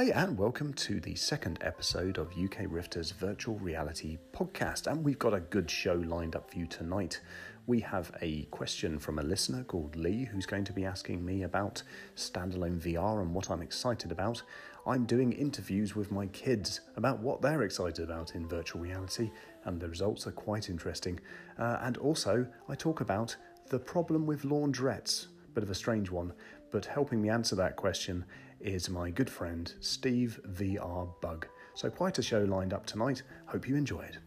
Hi and welcome to the second episode of UK Rifter's Virtual Reality Podcast, and we've got a good show lined up for you tonight. We have a question from a listener called Lee who's going to be asking me about standalone VR and what I'm excited about. I'm doing interviews with my kids about what they're excited about in virtual reality, and the results are quite interesting. And also I talk about the problem with laundrettes, bit of a strange one, but helping me answer that question is my good friend Steve VR Bug. So quite a show lined up tonight. Hope you enjoy it.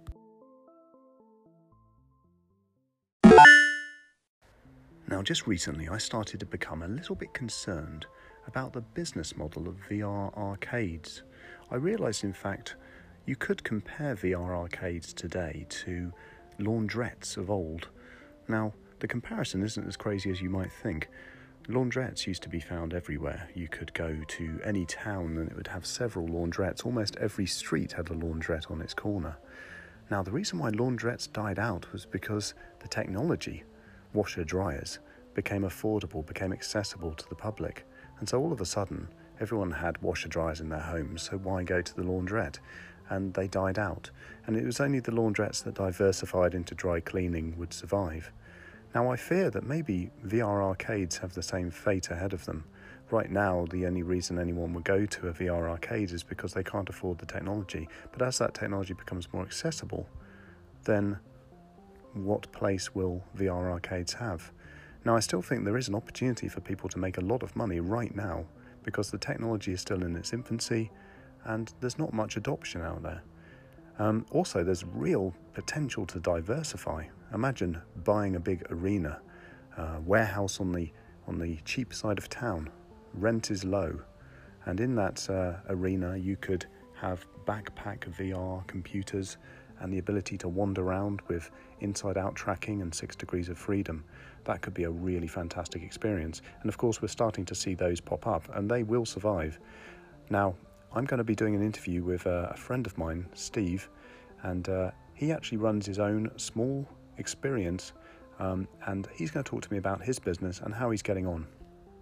Now, just recently I started to become a little bit concerned about the business model of VR arcades. I realised, in fact, you could compare VR arcades today to laundrettes of old. Now, the comparison isn't as crazy as you might think. Laundrettes used to be found everywhere. You could go to any town and it would have several laundrettes. Almost every street had a laundrette on its corner. Now, the reason why laundrettes died out was because the technology, washer dryers, became affordable, became accessible to the public. And so all of a sudden, everyone had washer dryers in their homes, so why go to the laundrette? And they died out. And it was only the laundrettes that diversified into dry cleaning would survive. Now, I fear that maybe VR arcades have the same fate ahead of them. Right now, the only reason anyone would go to a VR arcade is because they can't afford the technology. But as that technology becomes more accessible, then what place will VR arcades have? Now, I still think there is an opportunity for people to make a lot of money right now because the technology is still in its infancy and there's not much adoption out there. Also, there's real potential to diversify. Imagine buying a big arena, warehouse on the cheap side of town. Rent is low, and in that arena you could have backpack VR computers and the ability to wander around with inside-out tracking and 6 degrees of freedom. That could be a really fantastic experience. And of course, we're starting to see those pop up, and they will survive. Now, I'm going to be doing an interview with a friend of mine, Steve, and he actually runs his own small experience, and he's going to talk to me about his business and how he's getting on.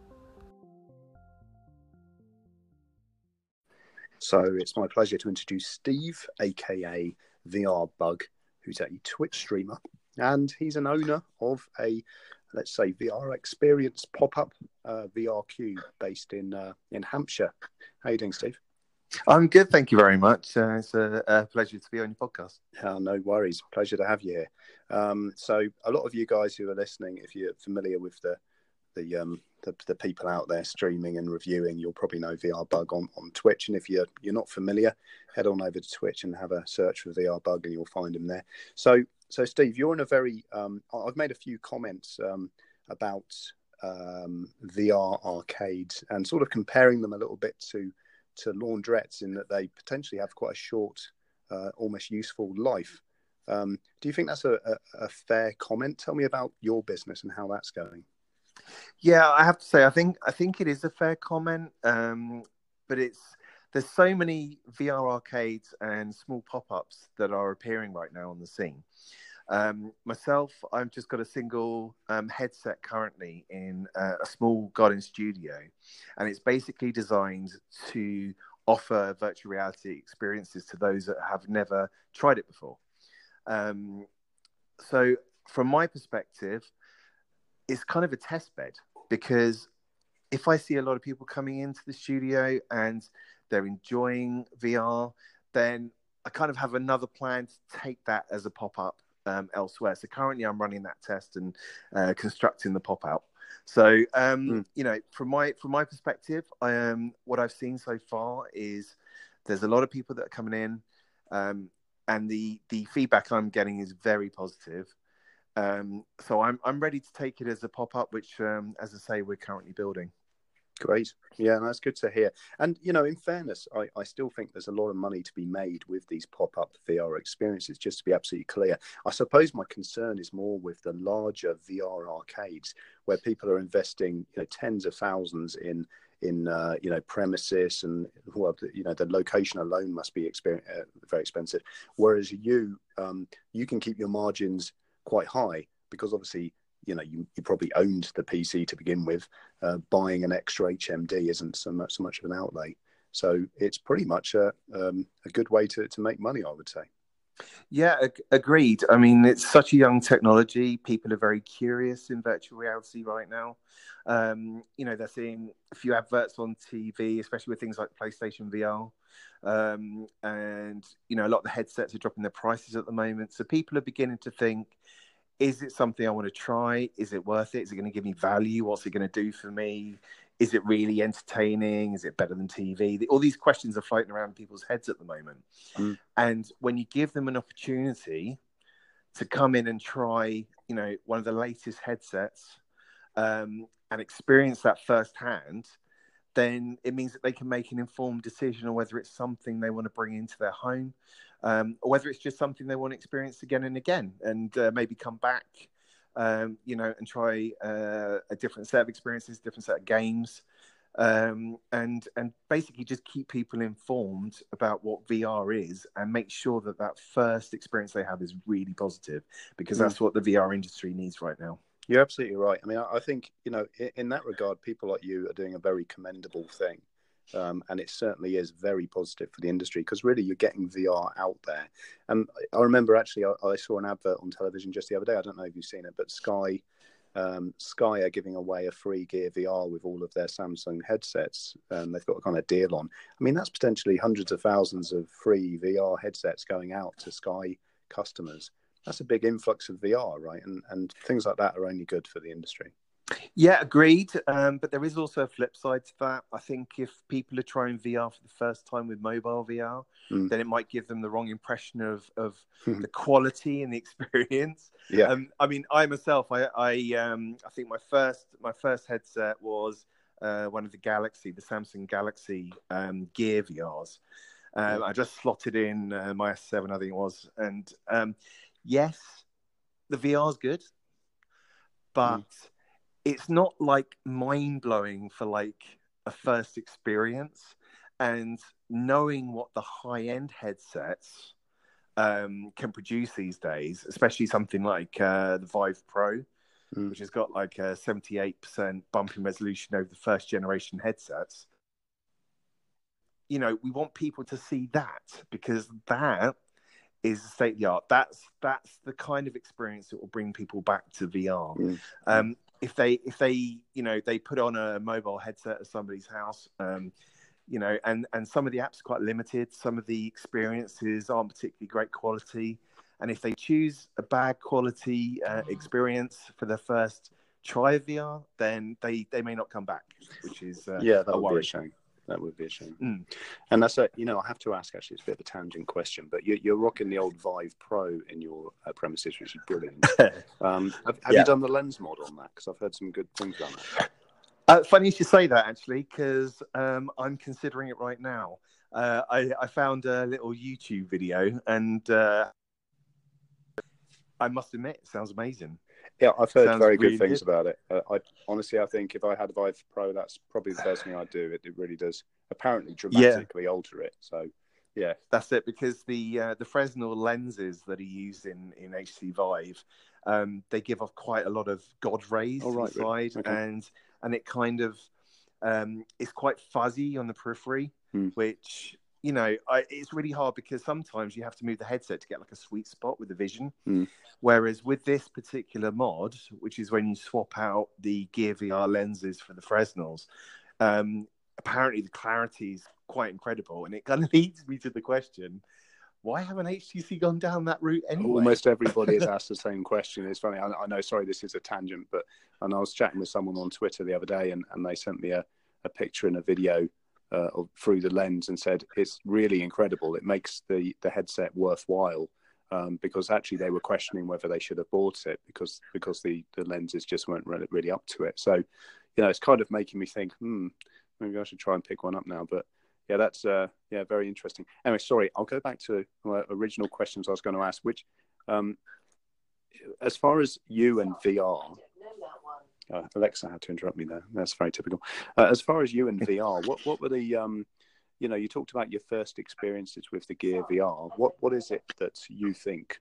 So it's my pleasure to introduce Steve, aka VR Bug, who's a Twitch streamer, and he's an owner of a, let's say, VR experience pop-up VR Cube based in Hampshire. How are you doing, Steve? I'm good, thank you very much. It's a pleasure to be on your podcast. No worries, pleasure to have you here. So a lot of you guys who are listening, if you're familiar with the people out there streaming and reviewing, you'll probably know VR Bug on Twitch. And if you're not familiar, head on over to Twitch and have a search for VR Bug and you'll find him there. So Steve, you're in a very, I've made a few comments about VR arcades and sort of comparing them a little bit to laundrettes in that they potentially have quite a short, almost useful life. Do you think that's a fair comment? Tell me about your business and how that's going. Yeah, I have to say, I think it is a fair comment, but there's so many VR arcades and small pop-ups that are appearing right now on the scene. Myself, I've just got a single headset currently in a small garden studio, and it's basically designed to offer virtual reality experiences to those that have never tried it before. So from my perspective, it's kind of a test bed, because if I see a lot of people coming into the studio and they're enjoying VR, then I kind of have another plan to take that as a pop-up elsewhere. So currently I'm running that test and constructing the pop-out. So, you know, from my perspective, what I've seen so far is there's a lot of people that are coming in, and the feedback I'm getting is very positive. So I'm ready to take it as a pop-up, which, as I say, we're currently building. Great. Yeah, that's good to hear. And, you know, in fairness, I still think there's a lot of money to be made with these pop-up VR experiences, just to be absolutely clear. I suppose my concern is more with the larger VR arcades where people are investing, you know, tens of thousands in you know, premises, and well, you know, the location alone must be very expensive. Whereas you can keep your margins quite high because obviously, you know, you probably owned the PC to begin with. Buying an extra HMD isn't so much of an outlay. So it's pretty much a good way to make money, I would say. Yeah, agreed. I mean, it's such a young technology. People are very curious in virtual reality right now. They're seeing a few adverts on TV, especially with things like PlayStation VR. And, a lot of the headsets are dropping their prices at the moment. So people are beginning to think, is it something I want to try? Is it worth it? Is it going to give me value? What's it going to do for me? Is it really entertaining? Is it better than TV? All these questions are floating around people's heads at the moment. And when you give them an opportunity to come in and try, one of the latest headsets and experience that firsthand, then it means that they can make an informed decision on whether it's something they want to bring into their home, or whether it's just something they want to experience again and again, and maybe come back, and try a different set of experiences, different set of games, and basically just keep people informed about what VR is, and make sure that first experience they have is really positive, because that's what the VR industry needs right now. You're absolutely right. I mean, I think, in that regard, people like you are doing a very commendable thing. And it certainly is very positive for the industry, because really you're getting VR out there. And I remember actually, I saw an advert on television just the other day. I don't know if you've seen it, but Sky are giving away a free Gear VR with all of their Samsung headsets. They've got a kind of deal on. I mean, that's potentially hundreds of thousands of free VR headsets going out to Sky customers. That's a big influx of VR, right? And things like that are only good for the industry. Yeah, agreed. But there is also a flip side to that. I think if people are trying VR for the first time with mobile VR, then it might give them the wrong impression of the quality and the experience. Yeah. I mean, I myself, I think my first headset was one of the Samsung Galaxy Gear VRs. I just slotted in my S7, I think it was, and yes, the VR is good, but it's not like mind-blowing for like a first experience. And knowing what the high-end headsets can produce these days, especially something like the Vive Pro, which has got like a 78% bumping resolution over the first generation headsets, we want people to see that, because that is the state of the art. That's the kind of experience that will bring people back to VR. If they they put on a mobile headset at somebody's house, and some of the apps are quite limited, some of the experiences aren't particularly great quality, and if they choose a bad quality experience for their first try of VR, then they may not come back, which is that would be a shame. That would be a shame. And that's I have to ask, actually, it's a bit of a tangent question, but you're rocking the old Vive Pro in your premises, which is brilliant. Have you done the lens mod on that? Because I've heard some good things about that. Funny you should say that, actually, because I'm considering it right now. I found a little YouTube video, and I must admit, it sounds amazing. Yeah, I've heard very good things about it. I think if I had a Vive Pro, that's probably the first thing I'd do. It really does apparently dramatically alter it. So, yeah, that's it. Because the Fresnel lenses that are used in HTC Vive, they give off quite a lot of God rays inside, and it kind of is quite fuzzy on the periphery, which it's really hard, because sometimes you have to move the headset to get like a sweet spot with the vision. Whereas with this particular mod, which is when you swap out the Gear VR lenses for the Fresnels, apparently the clarity is quite incredible. And it kind of leads me to the question, why haven't HTC gone down that route anyway? Almost everybody has asked the same question. It's funny. I know, sorry, this is a tangent, but I was chatting with someone on Twitter the other day, and they sent me a picture and a video through the lens, and said it's really incredible. It makes the headset worthwhile, because actually they were questioning whether they should have bought it because the lenses just weren't really up to it. So, it's kind of making me think, maybe I should try and pick one up now. But yeah, that's very interesting. Anyway, sorry, I'll go back to my original questions I was going to ask, which, as far as you and VR. Alexa had to interrupt me there. That's very typical. As far as you and VR, what were the, you talked about your first experiences with the Gear VR. What is it that you think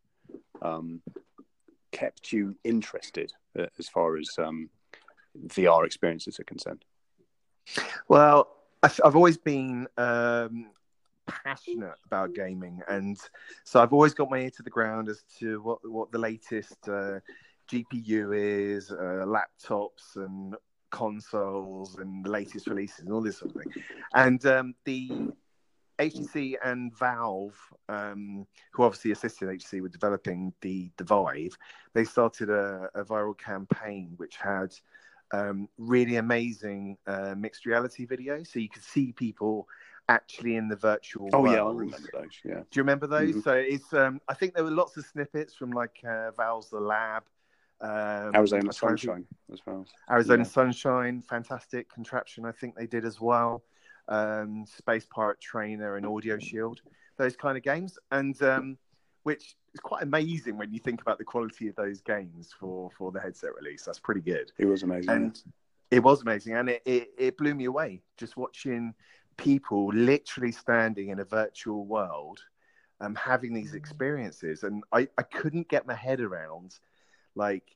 kept you interested as far as VR experiences are concerned? Well, I've always been passionate about gaming, and so I've always got my ear to the ground as to what the latest GPU is, laptops and consoles, and the latest releases, and all this sort of thing. And the HTC and Valve, who obviously assisted HTC with developing the Vive, they started a viral campaign which had really amazing mixed reality videos. So you could see people actually in the virtual world. Yeah, I remember those. Yeah. Do you remember those? Mm-hmm. So it's I think there were lots of snippets from like Valve's The Lab, Arizona Sunshine as well. Arizona Sunshine, fantastic contraption. I think they did as well. Space Pirate Trainer and Audio Shield, those kind of games, and which is quite amazing when you think about the quality of those games for the headset release. That's pretty good. It was amazing. And it was amazing, and it blew me away just watching people literally standing in a virtual world, having these experiences, and I couldn't get my head around like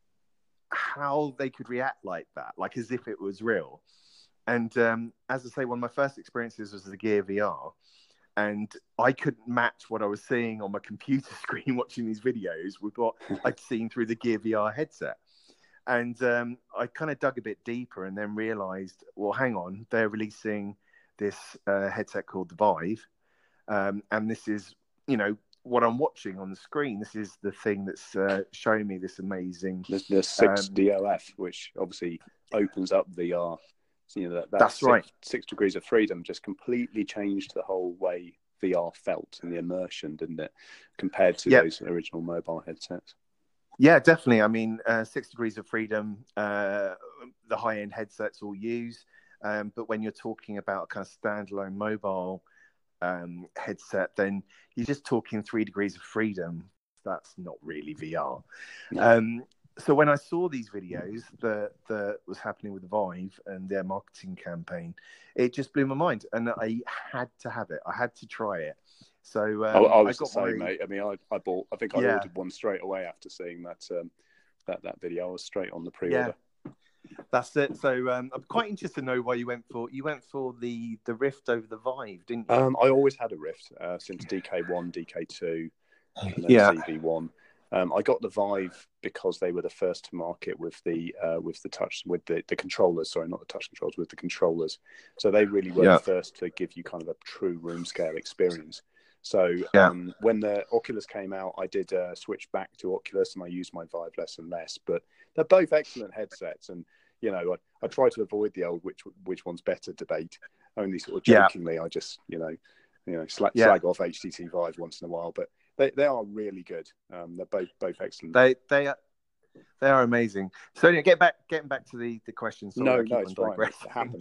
how they could react like that, like as if it was real. And as I say, one of my first experiences was the Gear VR, and I couldn't match what I was seeing on my computer screen watching these videos with what I'd seen through the Gear VR headset. And I kind of dug a bit deeper and then realized, well, hang on, they're releasing this headset called the Vive, and this is, what I'm watching on the screen. This is the thing that's showing me this amazing. The 6 DOF, which obviously opens up VR. So, that's right. 6 degrees of freedom just completely changed the whole way VR felt and the immersion, didn't it, compared to those original mobile headsets? Yeah, definitely. I mean, 6 degrees of freedom, the high-end headsets all use. But when you're talking about a kind of standalone mobile headset, then you're just talking 3 degrees of freedom. That's not really VR. No. So when I saw these videos that was happening with Vive and their marketing campaign, it just blew my mind, and I had to have it. I had to try it. So I was the same, mate. I mean, I bought. I think I ordered one straight away after seeing that video. I was straight on the pre-order. Yeah. That's it. So I'm quite interested to know why you went for the Rift over the Vive, didn't you? I always had a Rift since DK1, DK2, and then CV1. I got the Vive because they were the first to market with the controllers. Sorry, not the touch controls, with the controllers. So they really were the first to give you kind of a true room scale experience. So when the Oculus came out, I did switch back to Oculus, and I used my Vive less and less. But they're both excellent headsets, and I try to avoid the old which one's better debate. Only sort of jokingly, I just slag off HTC Vive once in a while, but they are really good. They're both excellent. They are amazing. So getting back to the question. No, it's fine. It happens.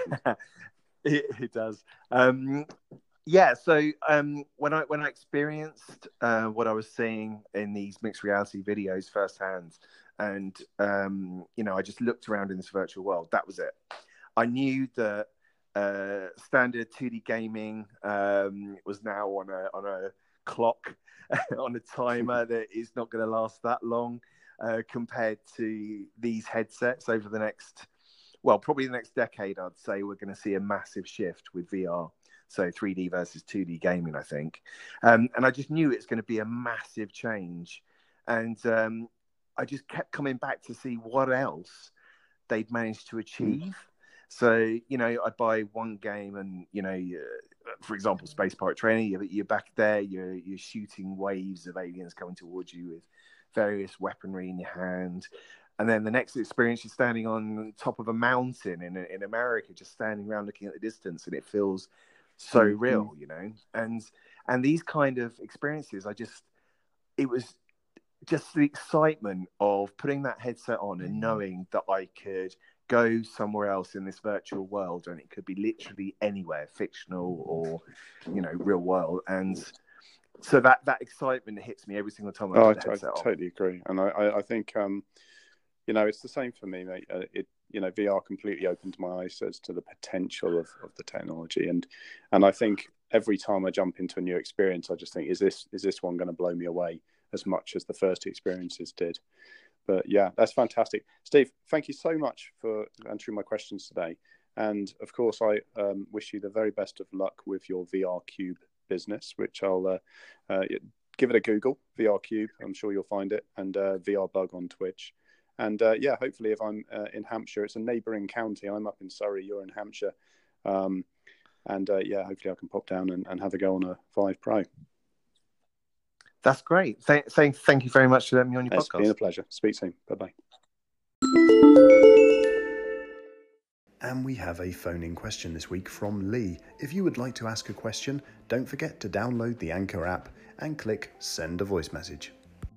It does. Yeah. So when I experienced what I was seeing in these mixed reality videos firsthand, and I just looked around in this virtual world. That was it. I knew that standard 2D gaming was now on a clock, on a timer that is not going to last that long compared to these headsets over the next, probably the next decade. I'd say we're going to see a massive shift with VR. So 3D versus 2D gaming, I think. And I just knew it's going to be a massive change. And I just kept coming back to see what else they'd managed to achieve. So, I'd buy one game and, for example, Space Pirate Trainer, you're back there, you're shooting waves of aliens coming towards you with various weaponry in your hand. And then the next experience, you're standing on top of a mountain in America, just standing around looking at the distance, and it feels so real, And these kind of experiences, it was just the excitement of putting that headset on and knowing that I could go somewhere else in this virtual world, and it could be literally anywhere, fictional or real world. And so that excitement hits me every single time I put the headset on. I totally agree, and I think it's the same for me, mate. VR completely opened my eyes as to the potential of the technology, and I think every time I jump into a new experience, I just think, is this one going to blow me away as much as the first experiences did? But yeah, that's fantastic. Steve, thank you so much for answering my questions today. And of course, I wish you the very best of luck with your VR Cube business, which I'll give it a Google, VR Cube. I'm sure you'll find it, and VR Bug on Twitch. And hopefully if I'm in Hampshire, it's a neighbouring county. I'm up in Surrey, you're in Hampshire. Hopefully I can pop down and have a go on a Vive Pro. That's great. Thank you very much for letting me on your podcast. It's been a pleasure. Speak soon. Bye-bye. And we have a phone-in question this week from Lee. If you would like to ask a question, don't forget to download the Anchor app and click Send a Voice Message.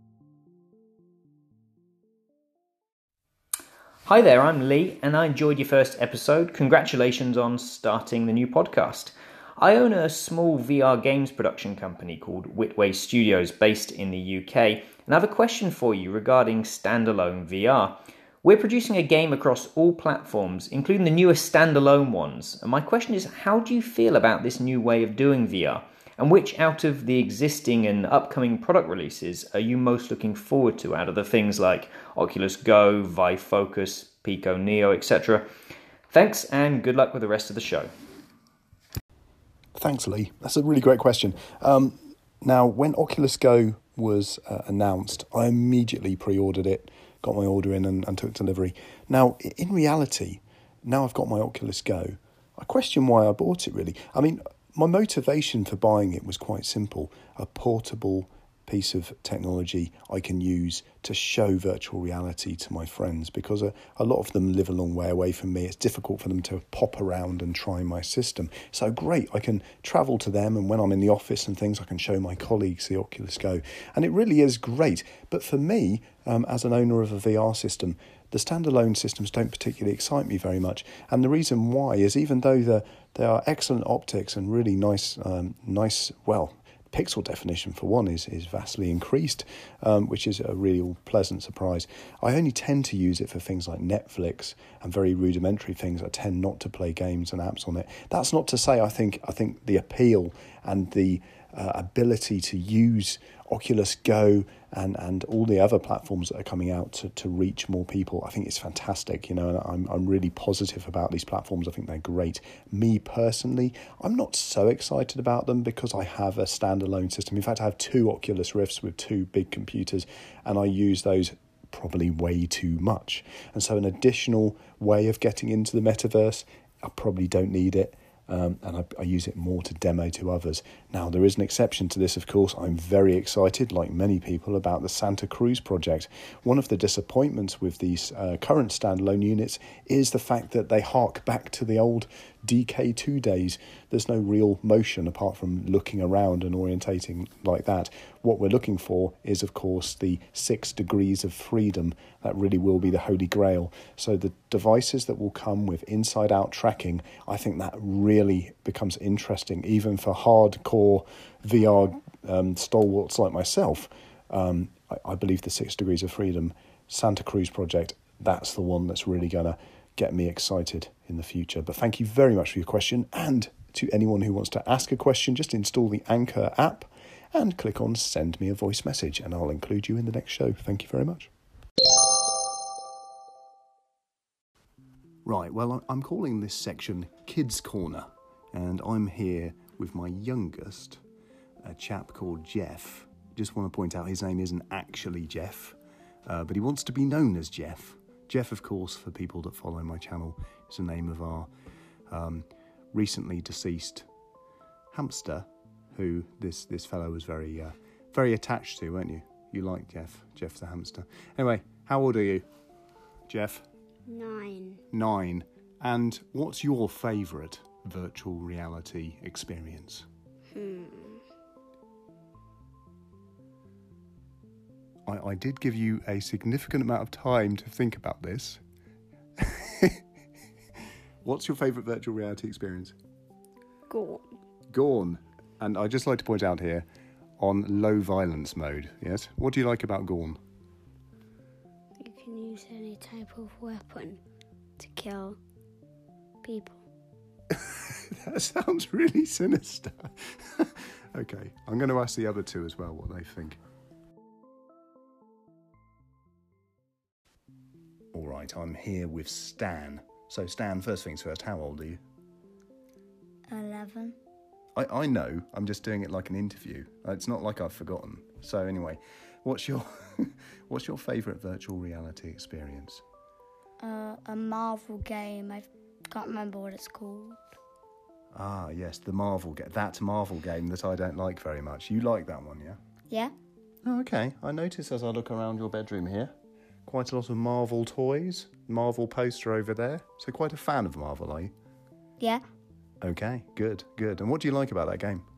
Hi there, I'm Lee, and I enjoyed your first episode. Congratulations on starting the new podcast. I own a small VR games production company called Whitway Studios based in the UK, and I have a question for you regarding standalone VR. We're producing a game across all platforms, including the newest standalone ones, and my question is, how do you feel about this new way of doing VR? And which out of the existing and upcoming product releases are you most looking forward to out of the things like Oculus Go, Vive Focus, Pico Neo, etc.? Thanks, and good luck with the rest of the show. Thanks, Lee. That's a really great question. Now, when Oculus Go was announced, I immediately pre-ordered it, got my order in and took delivery. Now, in reality, now I've got my Oculus Go, I question why I bought it, really. I mean, my motivation for buying it was quite simple. A portable piece of technology I can use to show virtual reality to my friends, because a lot of them live a long way away from me. It's difficult for them to pop around and try my system. So great, I can travel to them, and when I'm in the office and things, I can show my colleagues the Oculus Go. And it really is great. But for me, as an owner of a VR system, the standalone systems don't particularly excite me very much. And the reason why is, even though they are excellent optics and really nice, pixel definition for one is vastly increased, which is a real pleasant surprise. I only tend to use it for things like Netflix and very rudimentary things. I tend not to play games and apps on it. That's not to say I think the appeal and the ability to use Oculus Go and all the other platforms that are coming out to reach more people, I think it's fantastic, and I'm really positive about these platforms. I think they're great. Me personally, I'm not so excited about them because I have a standalone system. In fact, I have 2 Oculus Rifts with 2 big computers, and I use those probably way too much. And so an additional way of getting into the metaverse, I probably don't need it. And I use it more to demo to others. Now, there is an exception to this, of course. I'm very excited, like many people, about the Santa Cruz project. One of the disappointments with these current standalone units is the fact that they hark back to the old DK2 days. There's no real motion apart from looking around and orientating like that. What we're looking for is, of course, the 6 degrees of freedom. That really will be the holy grail. So the devices that will come with inside-out tracking, I think that really becomes interesting, even for hardcore VR stalwarts like myself. I believe the 6 degrees of freedom Santa Cruz project, that's the one that's really going to get me excited in the future. But thank you very much for your question, and to anyone who wants to ask a question, just install the Anchor app and click on Send Me a Voice Message, and I'll include you in the next show. Thank you very much. Right, well, I'm calling this section Kids Corner, and I'm here with my youngest, a chap called Jeff. Just want to point out his name isn't actually Jeff, but he wants to be known as Jeff. Jeff, of course, for people that follow my channel, is the name of our recently deceased hamster, who this fellow was very attached to, weren't you? You like Jeff the hamster. Anyway, how old are you, Jeff? 9. 9. And what's your favourite virtual reality experience? I did give you a significant amount of time to think about this. What's your favourite virtual reality experience? Gorn. And I'd just like to point out here, on low violence mode, yes? What do you like about Gorn? You can use any type of weapon to kill people. That sounds really sinister. Okay, I'm going to ask the other 2 as well what they think. All right, I'm here with Stan. So, Stan, first things first, how old are you? 11. I know, I'm just doing it like an interview. It's not like I've forgotten. So anyway, what's your favourite virtual reality experience? A Marvel game. I can't remember what it's called. Ah, yes, the Marvel game. That Marvel game that I don't like very much. You like that one, yeah? Yeah? Oh, okay. I notice as I look around your bedroom here, quite a lot of Marvel toys, Marvel poster over there. So quite a fan of Marvel, are you? Yeah. Okay, good. And what do you like about that game?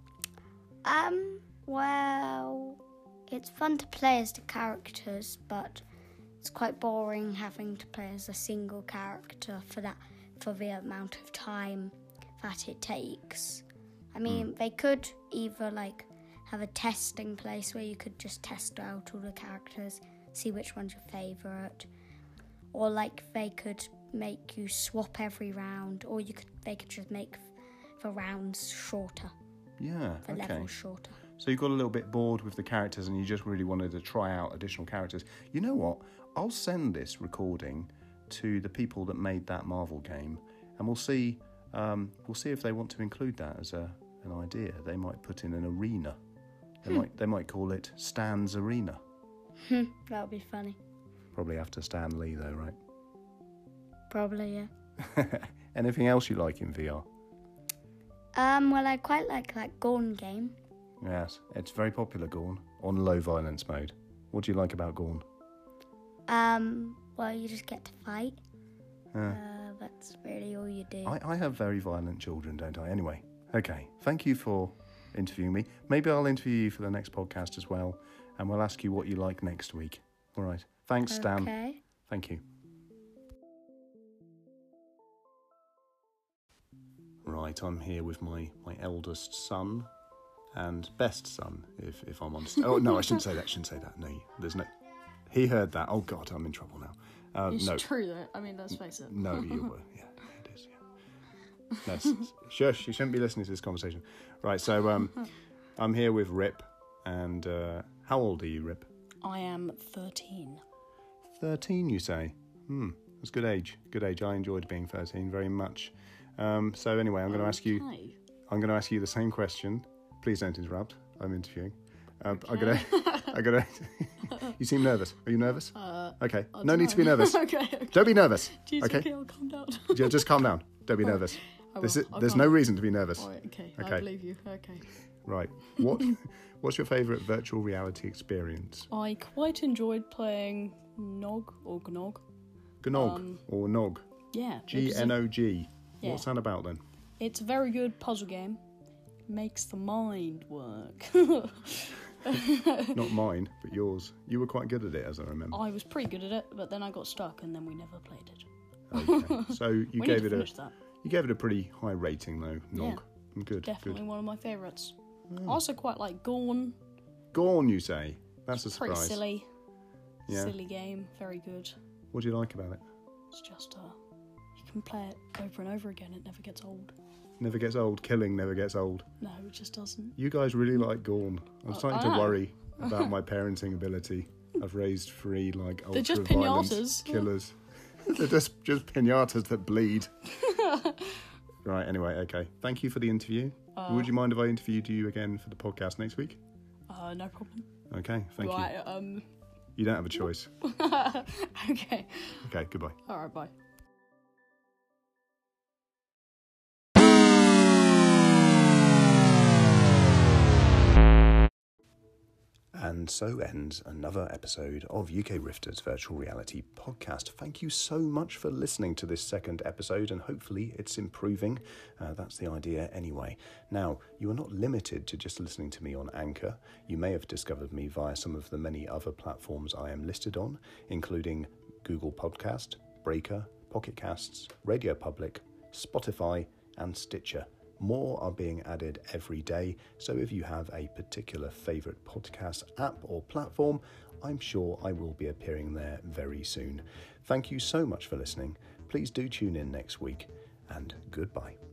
Well, it's fun to play as the characters, but it's quite boring having to play as a single character for the amount of time that it takes. I mean, they could either have a testing place where you could just test out all the characters, see which one's your favourite, or they could make you swap every round, or they could just make the rounds shorter. Yeah, The okay. levels shorter. So you got a little bit bored with the characters and you just really wanted to try out additional characters. You know what? I'll send this recording to the people that made that Marvel game, and we'll see if they want to include that as an idea. They might put in an arena. They might call it Stan's Arena. That would be funny. Probably after Stan Lee though, right? Probably, yeah. Anything else you like in VR? Well, I quite like that Gorn game. Yes, it's very popular, Gorn, on low violence mode. What do you like about Gorn? Well, you just get to fight. That's really all you do. I have very violent children, don't I? Anyway, okay. Thank you for interviewing me. Maybe I'll interview you for the next podcast as well, and we'll ask you what you like next week. All right. Thanks, Stan. Okay. Thank you. Right, I'm here with my eldest son and best son, if I'm honest. Oh, no, I shouldn't say that. No, there's no... He heard that. Oh, God, I'm in trouble now. It's no. true, though. I mean, let's face it. No, you were. Yeah, it is, yeah. No, shush, you shouldn't be listening to this conversation. Right, so I'm here with Rip, and how old are you, Rip? I am 13. 13, you say? That's a good age. Good age. I enjoyed being 13 very much. So anyway, I'm going to ask you. I'm going to ask you the same question. Please don't interrupt. I'm interviewing. I'm gonna. You seem nervous. Are you nervous? Okay. No need to be nervous. okay. Don't be nervous. Jeez, okay. I'll calm down. Yeah, just calm down. Don't be nervous. There's no reason to be nervous. All right, okay. Okay. I believe you. Okay. Right. What's your favourite virtual reality experience? I quite enjoyed playing Nog or Gnog. Gnog or Nog. Yeah. GNOG. Yeah. What's that about then? It's a very good puzzle game. Makes the mind work. Not mine, but yours. You were quite good at it, as I remember. I was pretty good at it, but then I got stuck, and then we never played it. Okay. So you gave it a pretty high rating, though. Nog. Yeah, Good. Definitely good. one of my favourites. I also quite like Gorn. Gorn, you say? That's a Pretty surprise. silly. Yeah. Silly game. Very good. What do you like about it? It's just you can play it over and over again. It never gets old. Never gets old. Killing never gets old. No, it just doesn't. You guys really like Gorn. I'm starting to I know. worry about my parenting ability. I've raised 3 They're just ultra-violent pinatas. killers. They're just pinatas that bleed. Right, anyway, okay. Thank you for the interview. Would you mind if I interviewed you again for the podcast next week? No problem. Okay, thank you. Right, You don't have a choice. okay. Okay, goodbye. Alright, bye. And so ends another episode of UK Rifters Virtual Reality Podcast. Thank you so much for listening to this second episode, and hopefully it's improving. That's the idea anyway. Now, you are not limited to just listening to me on Anchor. You may have discovered me via some of the many other platforms I am listed on, including Google Podcast, Breaker, Pocket Casts, Radio Public, Spotify, and Stitcher. More are being added every day, so if you have a particular favourite podcast app or platform, I'm sure I will be appearing there very soon. Thank you so much for listening. Please do tune in next week, and goodbye.